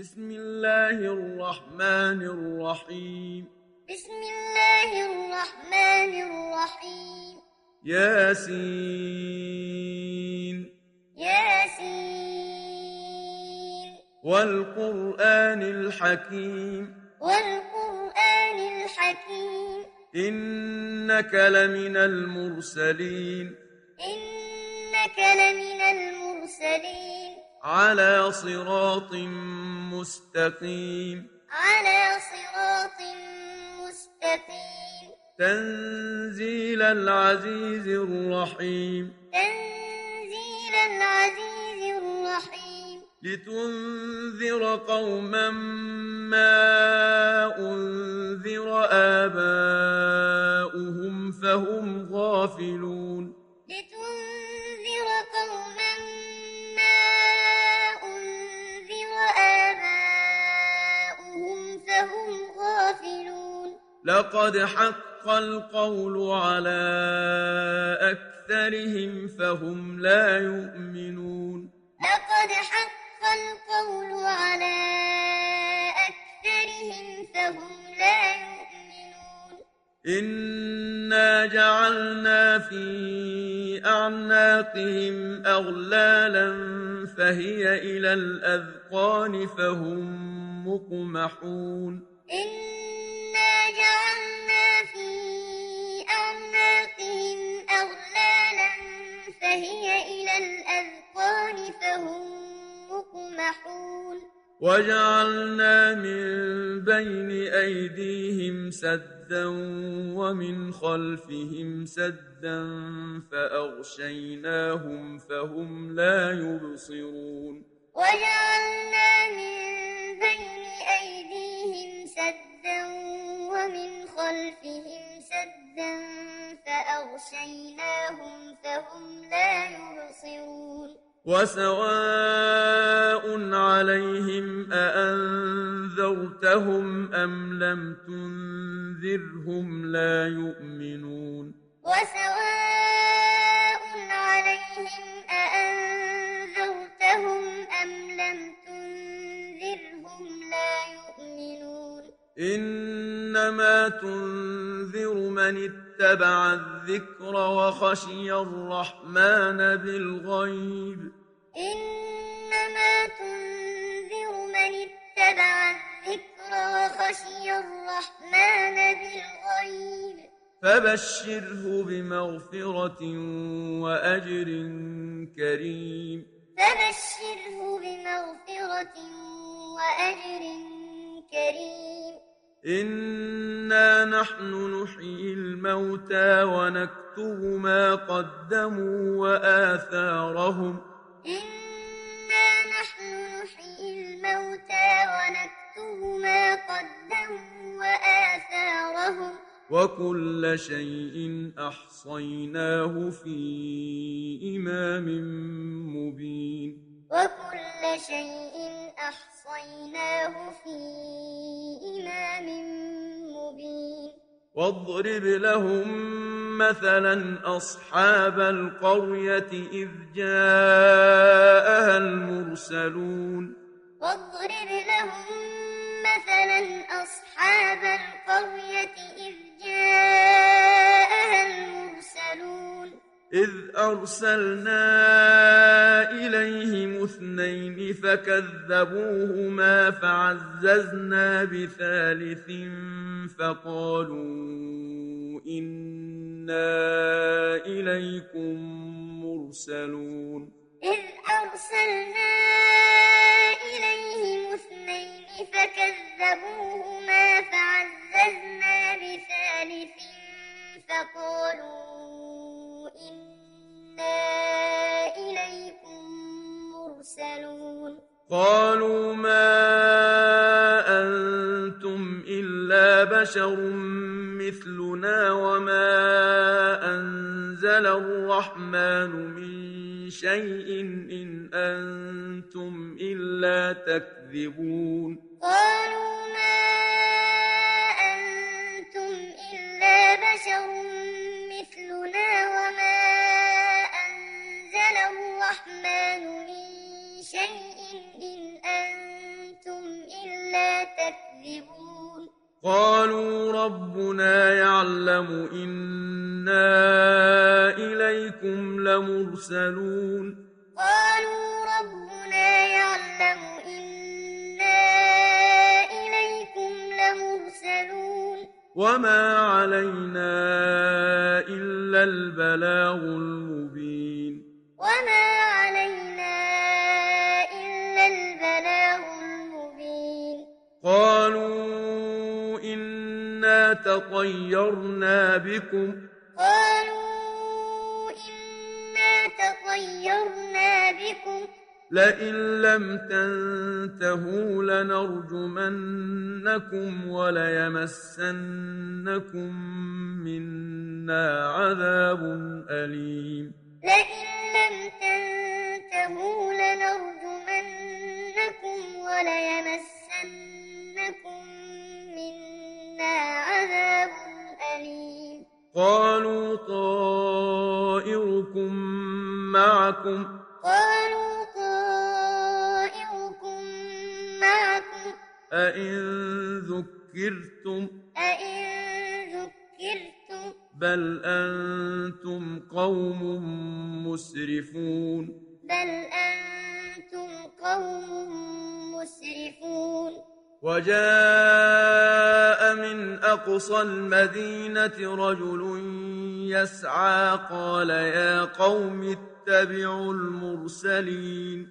بسم الله الرحمن الرحيم بسم الله الرحمن الرحيم ياسين ياسين والقرآن الحكيم والقرآن الحكيم إنك لمن المرسلين إنك لمن المرسلين على صراط مستقيم على صراط مستقيم تنزيل العزيز الرحيم تنزيل العزيز الرحيم لتنذر قوما ما أنذر آباؤهم فهم غافلون لتنذر قوما ما أنذر آباؤهم فهم غافلون لقد حق القول على أكثرهم فهم لا يؤمنون لقد حق القول على أكثرهم فهم لا يؤمنون إنا جعلنا في أعناقهم أغلالا فهي إلى الأذقان فهم مقمحون إنا جعلنا في أعناقهم أغلالا فهي إلى الأذقان فهم مقمحون وجعلنا من بين أيديهم سدا ومن خلفهم سدا فأغشيناهم فهم لا يبصرون وجعلنا من بين أيديهم سدا ومن خلفهم سدا فأغشيناهم فهم لا يبصرون وسواء عليهم أأنذرتهم أم لم تنذرهم لا يؤمنون وسواء عليهم أأنذرتهم أم لم تنذرهم لا يؤمنون إنما تنذر من اتبع الذكر وخشي الرحمن بالغيب إنما تنذر من اتبع الذكر وخشي الرحمن بالغيب فبشره بمغفرة وأجر كريم فبشره بمغفرة وأجر كريم إنا نحن نحيي الموتى ونكتب ما قدموا وآثارهم إنا نحن نحيي الموتى ونكتب ما قدموا وآثارهم وكل شيء أحصيناه في إمام مبين وكل شيء أحصيناه في إمام مبين واضرب لهم مثلا أصحاب القرية إذ جاءها المرسلون واضرب لهم مثلا أصحاب القرية إذ جاءها المرسلون إذ أرسلنا إليهم اثنين فكذبوهما فعززنا بثالث فقالوا إنا إليكم مرسلون إذ أرسلنا إليهم اثنين فكذبوهما فعززنا بثالث فقالوا إنا إليكم مرسلون قالوا ما أنتم إلا بشر مثلنا وما أنزل الرحمن من شيء إن أنتم إلا تكذبون قالوا ما أنتم إلا بشر مثلنا وما أنزل الرحمن من شيء إن أنتم تكذبون قالوا ربنا يعلم إنا إليكم لمرسلون قالوا ربنا يعلم إنا إليكم لمرسلون وما علينا إلا البلاغ المبين وما علينا إلا البلاغ المبين قالوا إنا تطيرنا بكم قالوا إنا تطيرنا بكم لئن لم تنتهوا لنرجمنكم وليمسنكم منا عذاب أليم لئن لم تنتهوا لنرجمنكم وليمسنكم منا عذاب أليم قالوا طائركم معكم قالوا طائركم معكم أئن ذكرتم بل أنتم قوم مسرفون وجاء من أقصى المدينة رجل يسعى قال يا قوم اتبعوا المرسلين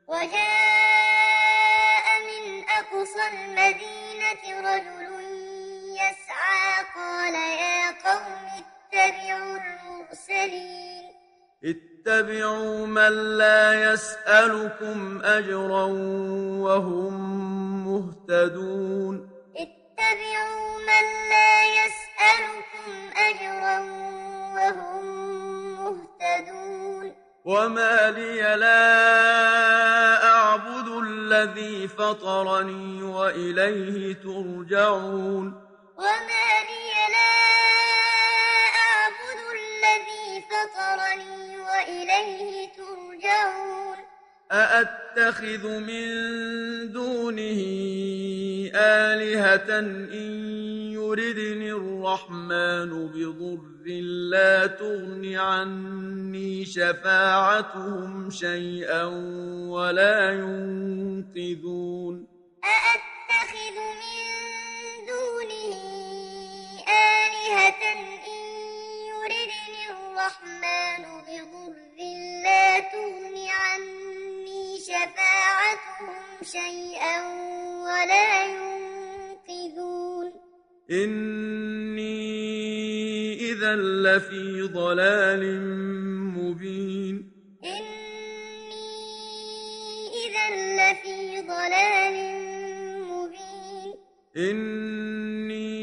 وجاء من أقصى المدينة رجل يسعى قال يا قوم اتبعوا المرسلين اتبعوا من لا يسألكم أجرا وهم مهتدون اتبعوا من لا يسألكم أجرا وهم مهتدون وما لي لا أعبد الذي فطرني وإليه ترجعون وما لي لا أعبد الذي فطرني وإليه ترجعون أأتخذ من دونه آلهة إن يردني الرحمن بضر لا تغن عني شفاعتهم شيئا ولا ينقذون أأتخذ من دونه آلهة إن يردني الرحمن بضر لا تغن عني شفاعتهم شيئا ولا ينقذون إني إذا لفي ضلال مبين إني إذا لفي ضلال مبين إني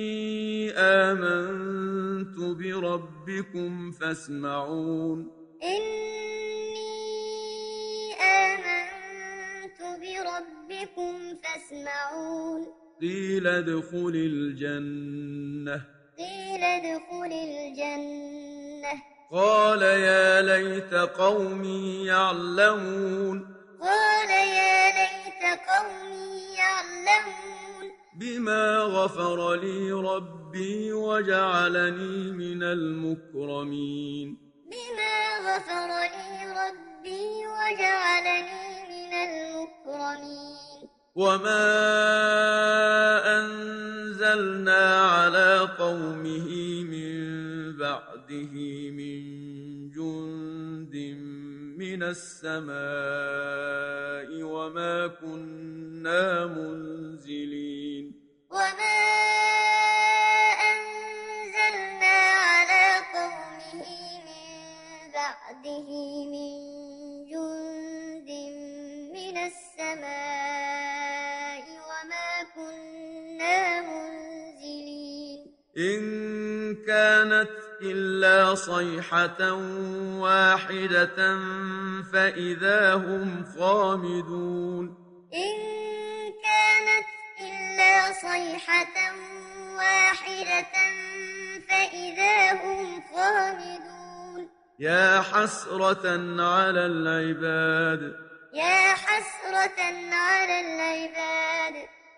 آمنت بربكم فاسمعون إني آمنت بربكم فاسمعون قيل ادخل الجنة قال يا ليت قومي يعلمون بما غفر لي ربي وجعلني من المكرمين وما أنزلنا على قومه من بعده من جند من السماء وما كنا منزلين وما أنزلنا على قومه من بعده من جند من السماء وما كنا منزلين إن كانت إلا صيحة واحدة فإذا هم خامدون إن كانت إلا صيحة واحدة فإذا هم خامدون يا حسرة على العباد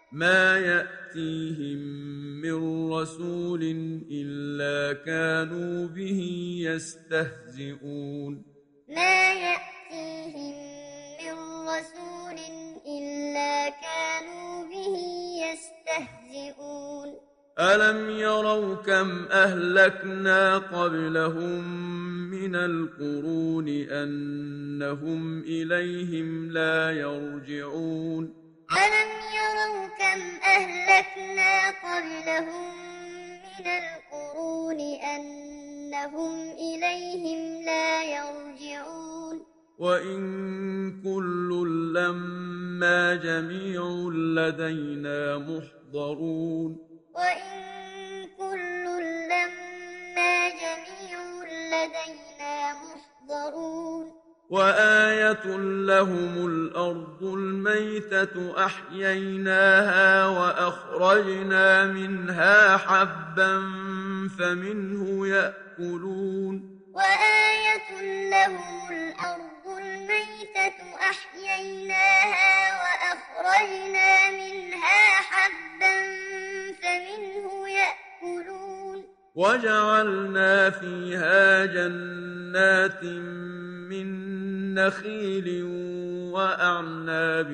ما يأتيهم من رسول إلا كانوا به يستهزئون ما يأتيهم من رسول إلا كانوا به يستهزئون ألم يروا كم أهلكنا قبلهم من القرون أنهم إليهم لا يرجعون ألم يروا كم أهلكنا قبلهم من القرون أنهم إليهم لا يرجعون وإن كل لما جميع لدينا محضرون وإن كل لما جميع لدينا محضرون وآية لهم الأرض الميتة أحييناها وأخرجنا منها حبا فمنه يأكلون وآية لهم الأرض الميتة أحييناها وأخرجنا منها حبا فمنه يأكلون وجعلنا فيها جنات من نخيل وأعناب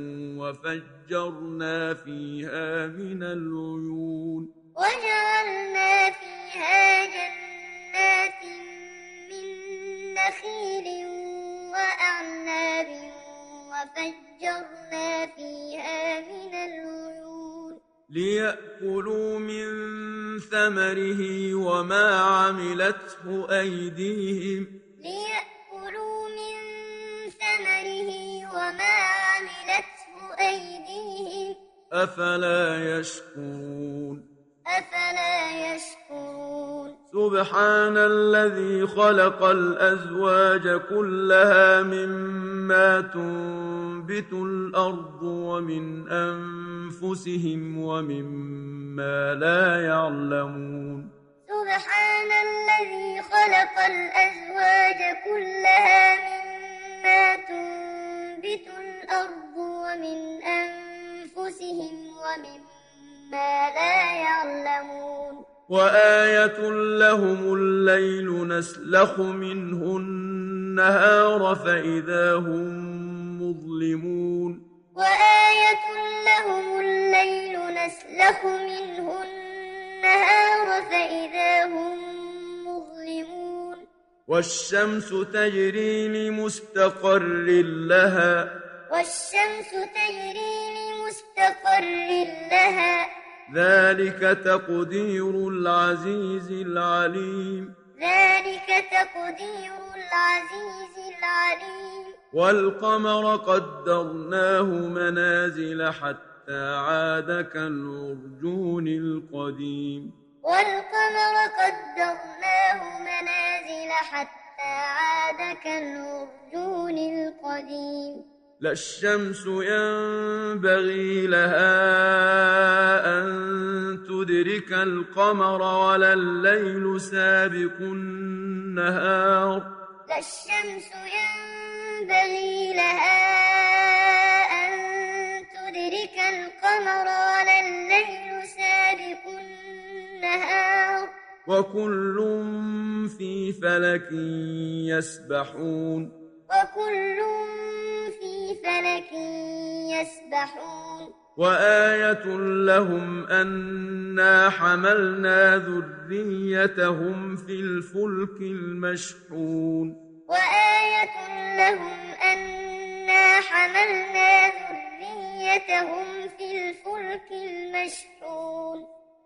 وفجرنا فيها من العيون وجعلنا فيها جنات من نخيل وأعناب وفجرنا فيها من العيون ليأكلوا من ثمره وما عملته أيديهم ليأكلوا من ثمره وما عملته أيديهم أفلا يشكرون أفلا يشكرون سبحان الذي خلق الأزواج كلها مما تنبت الأرض ومن أنفسهم ومما لا يعلمون سبحان الذي خلق الأزواج كلها مما تنبت الأرض ومن أنفسهم ومما لا يعلمون وآية لهم الليل نسلخ منه النهار فإذا هم مظلمون وآية لهم الليل نسلخ منه النهار فإذا هم مظلمون والشمس تجري لمستقر لها والشمس تجري لمستقر لها ذلك تقدير العزيز العليم ذلك تقدير العزيز العليم والقمر قدرناه منازل حتى عاد كالعرجون القديم والقمر قدرناه منازل حتى عاد كالعرجون القديم لا الشمس ينبغي لها أن تدرك القمر ولا الليل سابق النهار لا الشمس ينبغي لها أن تدرك القمر ولا الليل سابق النهار وكل في فلك يسبحون وكل في فلك يسبحون وآية لهم أنا حملنا ذريتهم في الفلك المشحون وآية لهم أنا حملنا ذريتهم في الفلك المشحون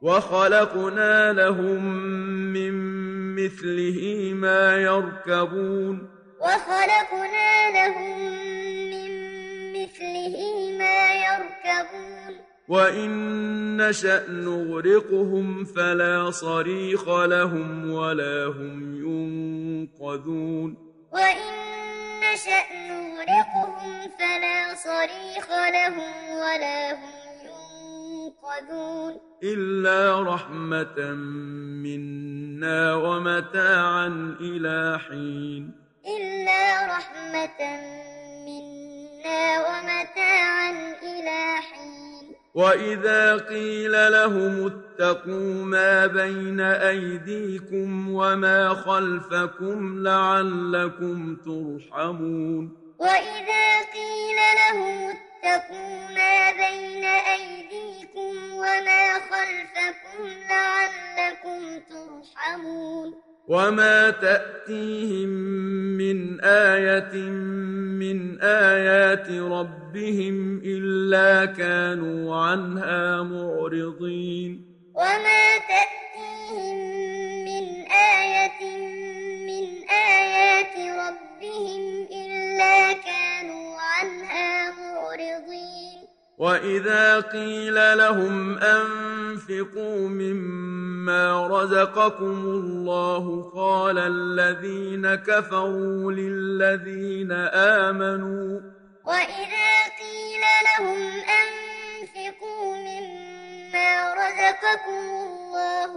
وخلقنا لهم من مثله ما يركبون وخلقنا لهم من مثله ما يركبون وإن نشأ نغرقهم فلا صريخ لهم ولا هم ينقذون وإن نشأ نغرقهم فلا صريخ لهم ولا هم ينقذون إلا رحمة منا ومتاعا إلى حين إلا رحمة منا ومتاعا إلى حين وإذا قيل لهم اتقوا ما بين أيديكم وما خلفكم لعلكم ترحمون وإذا قيل لهم اتقوا ما بين أيديكم وما خلفكم لعلكم ترحمون وما تأتيهم من آية من آيات ربهم إلا كانوا عنها معرضين وما تأتيهم من آية من آيات ربهم إلا كانوا عنها معرضين وإذا قيل لهم أنفقوا مما رزقكم الله قال الذين كفروا للذين آمنوا وإذا قيل لهم أنفقوا مما رزقكم الله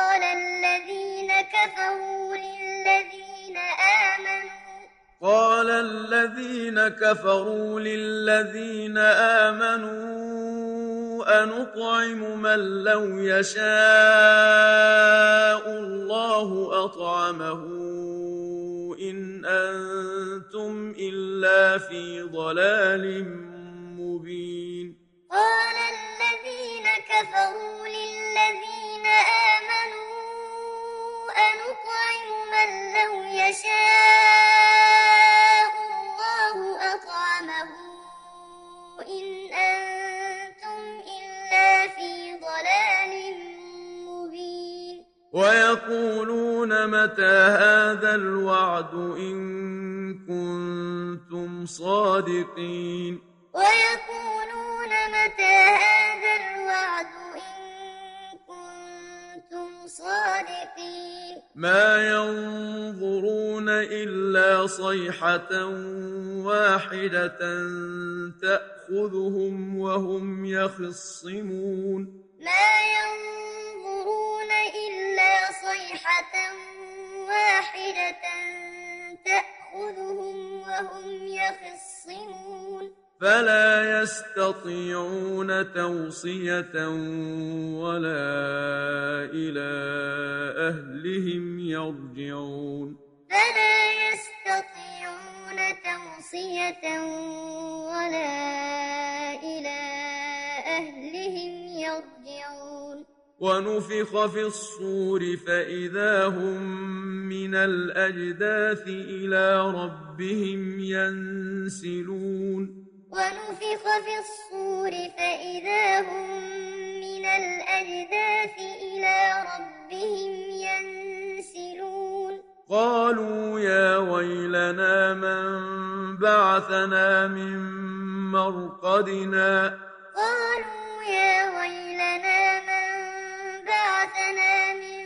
قال الذين كفروا للذين آمنوا أنطعم من لو يشاء الله أطعمه إن أنتم إلا في ضلال مبين قال الذين كفروا للذين آمنوا أنطعم من لو يشاء الله أطعمه إن أنتم إلا في ضلال مبين ويقولون متى هذا الوعد إن كنتم صادقين ويقولون متى هذا الوعد إن كنتم صادقين ما ينظرون إلا صيحة واحدة تأخذهم وهم يخصمون ما ينظرون إلا صيحة واحدة تأخذهم وهم يخصمون فلا يستطيعون توصية ولا إلى أهلهم يرجعون فلا يستطيعون توصية ولا إلى أهلهم يرجعون ونفخ في الصور فإذا هم من الأجداث إلى ربهم ينسلون ونفخ في الصور فإذا هم من الأجداث إلى ربهم ينسلون قالوا يا ويلنا من بعثنا من مرقدنا قالوا يا ويلنا من بعثنا من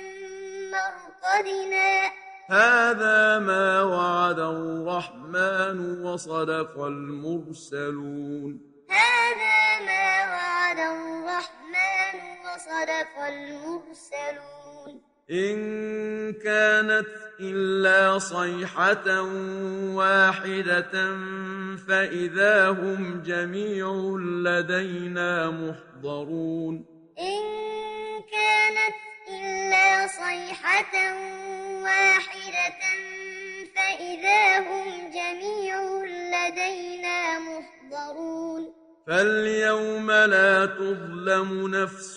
مرقدنا هذا ما وعد الرحمن وصدق المرسلون هذا ما وعد الرحمن وصدق المرسلون إن كانت إلا صيحة واحدة فإذا هم جميع لدينا محضرون إن كانت إلا صيحة واحدة فإذا هم جميع لدينا محضرون فاليوم لا تظلم نفس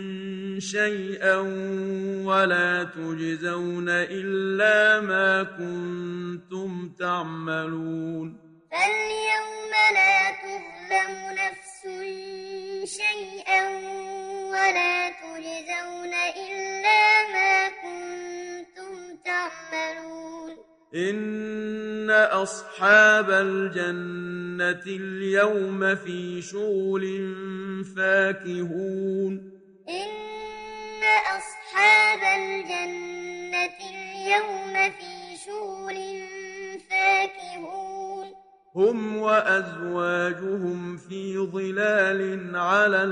شيئا ولا تجزون إلا ما كنتم تعملون فاليوم لا تظلم نفس شيئا ولا تجزون إلا ما كنتم تعملون إن أصحاب الجنة اليوم في شغل فاكهون إن أصحاب الجنة اليوم في شغل فاكهون هم وأزواجهم في ظلال على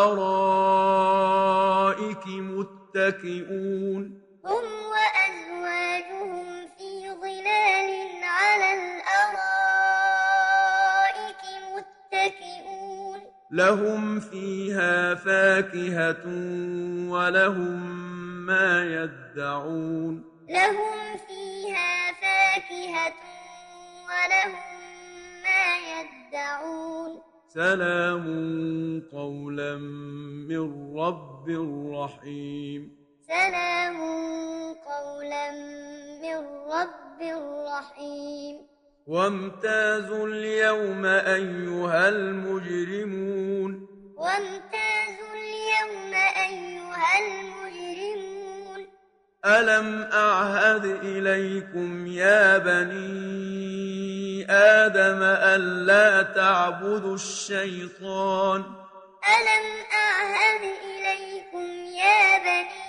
الأرائك متكئون هم وأزواجهم في ظلال على الأرائك متكئون لهم فيها فاكهة ولهم ما يدعون لهم فيها فاكهة ولهم ما يدعون سلام قولا من رب رحيم سلام قولا من رب رحيم وامتازوا اليوم أيها المجرمون وامتازوا اليوم أيها المجرمون ألم أعهد إليكم يا بني آدم ألا تعبدوا الشيطان ألم أعهد إليكم يا بني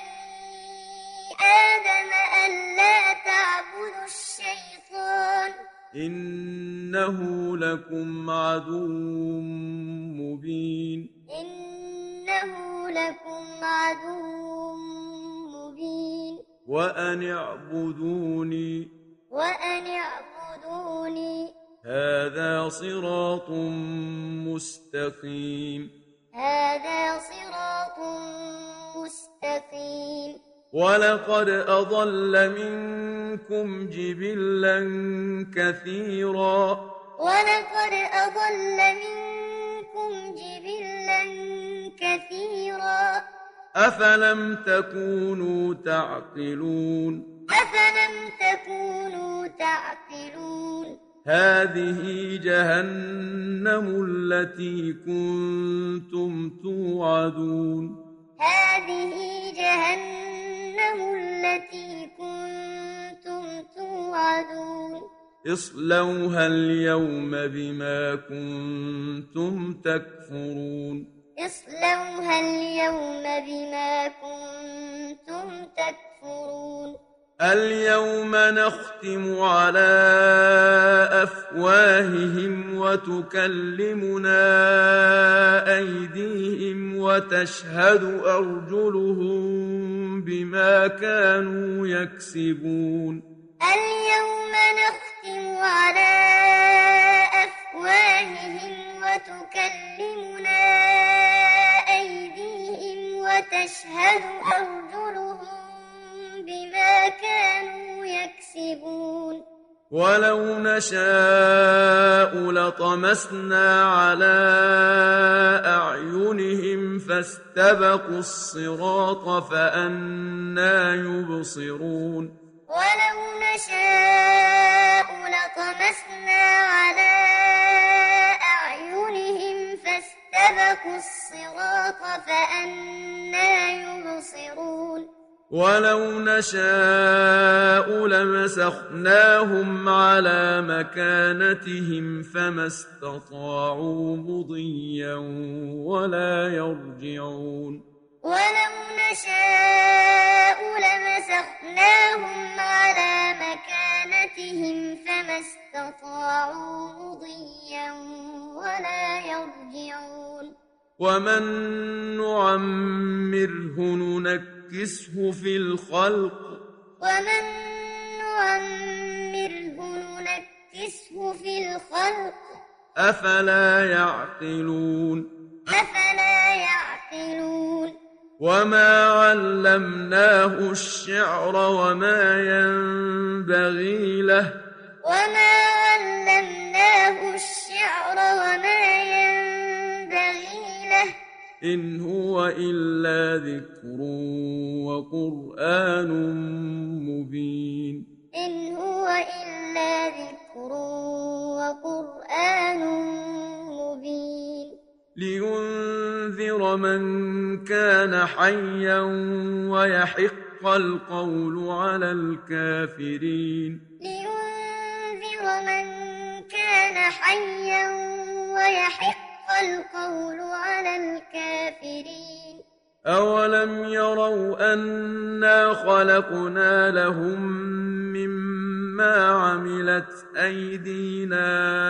آدم ألا تعبدوا الشيطان إنه لكم عدو مبين إنه لكم عدو مبين وأن اعبدوني وأن اعبدوني هذا صراط مستقيم هذا صراط مستقيم ولقد أضل منكم جبلا كثيرا ولقد أضل منكم جبلا كثيرا أفلم تكونوا تعقلون أفلم تكونوا تعقلون هذه جهنم التي كنتم توعدون هذه جهنم التي كنتم توعدون اصلوها اليوم بما كنتم تكفرون اصلوها اليوم بما كنتم تكفرون اليوم نختم على أفواههم وتكلمنا أيديهم وتشهد أرجلهم بما كانوا يكسبون اليوم نختم على أفواههم وتكلمنا أيديهم وتشهد أرجلهم بما كانوا يكسبون ولو نشاء لطمسنا على أعينهم فاستبقوا الصراط فأنى يبصرون ولو نشاء لطمسنا على أعينهم فاستبقوا الصراط فأنى يبصرون ولو نشاء لمسخناهم على مكانتهم فما استطاعوا مضيا ولا يرجعون ولو نشاء لمسخناهم على مكانتهم فما استطاعوا مضيا ولا يرجعون ومن نعمره ننكسه في الخلق ومن نعمره ننكسه في الخلق أفلا يعقلون أفلا يعقلون وما علمناه الشعر وما ينبغي له وما علمناه الشعر وما ينبغي له إن هو إلا ذكر وقرآن مبين إن هو إلا ذكر وقرآن مبين لينذر من كان حيا ويحق القول على الكافرين لينذر من كان حيا ويحق القول على الكافرين أولم يروا أنا خلقنا لهم مما عملت أيدينا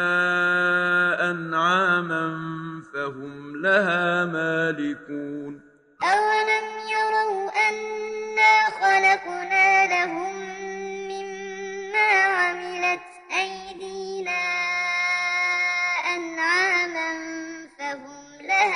أنعاما فهم لها مالكون أولم يروا أنا خلقنا لهم مما عملت أيدينا أنعاما فهم لها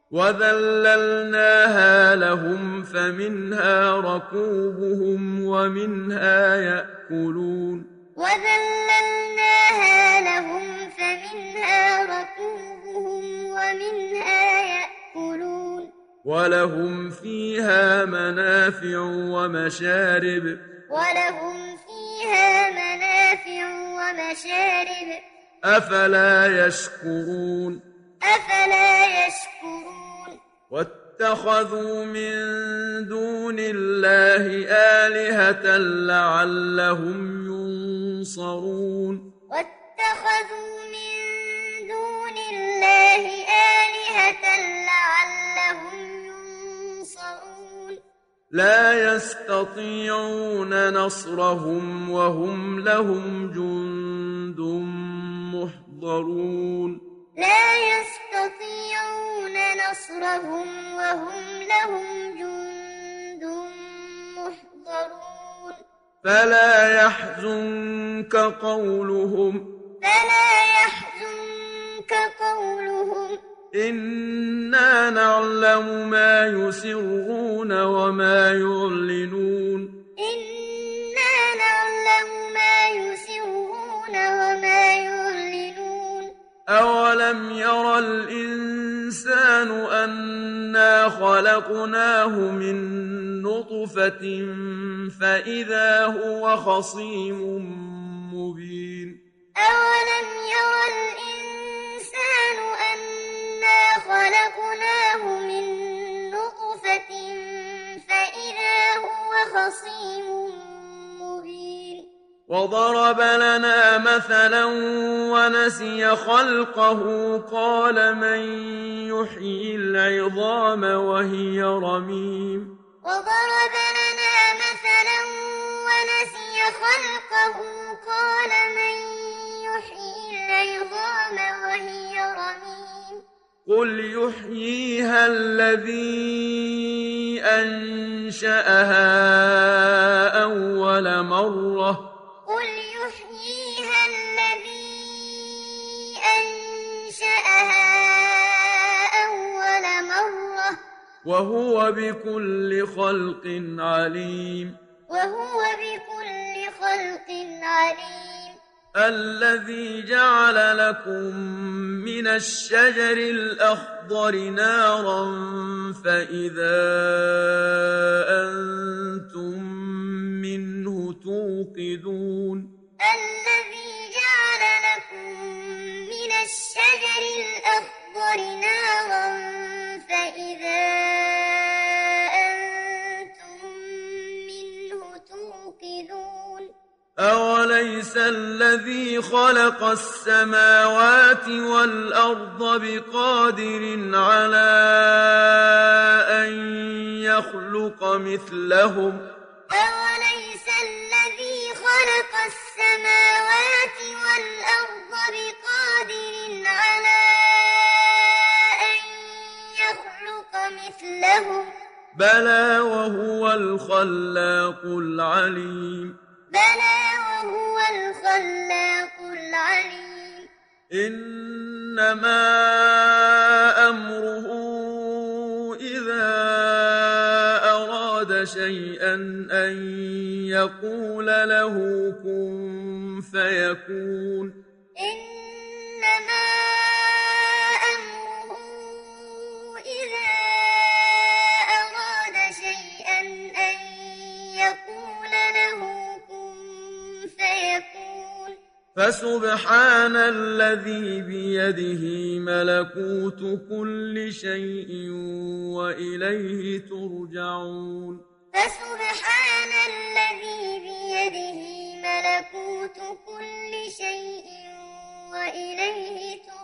وذللناها لهم فمنها ركوبهم ومنها يأكلون وذللناها لهم فمنها ركوبهم ومنها يأكلون ولهم فيها منافع ومشارب ولهم فيها منافع ومشارب أفلا يشكرون أفلا يشكرون واتخذوا من دون الله آلهة لعلهم ينصرون واتخذوا من دون الله آلهة لعلهم ينصرون لا يستطيعون نصرهم وهم لهم جند محضرون لا يستطيعون نصرهم وهم لهم جند محضرون فلا يحزنك قولهم إنا نعلم ما يسرون وما يعلنون إنا نعلم ما يسرون وما يعلنون أولم ير الإنسان أنا خلقناه من نطفة فإذا هو خصيم مبين أولم ير الإنسان أنا خلقناه من نطفة فإذا هو خصيم مبين وضرب لنا مثلا ونسي خلقه قال من يحيي العظام وهي رميم وضرب لنا مثلا ونسي خلقه قال من يحيي العظام وهي رميم قل يحييها الذي أنشأها أول مرة قل يحييها الذي أنشأها أول مرة وهو بكل خلق عليم وهو بكل خلق عليم الذي جعل لكم من الشجر الأخضر نارا فإذا أنتم منه توقدون الذي جعل لكم من الشجر الأخضر نارا فإذا أنتم منه توقدون أوليس الذي خلق السماوات والأرض بقادر على أن يخلق مثلهم أوليس الذي خلق السماوات والأرض بقادر على أن يخلق مثلهم بلى وهو الخلاق العليم بلى وهو الخلاق العليم إنما أمره إذا أراد شيئا أن يقول له كن فيكون إنما أمره إذا أراد شيئا أن يقول له كن فيكون فسبحان الذي بيده ملكوت كل شيء وإليه ترجعون فسبحان الذي بيده ملكوت كل شيء وإليه ترجعون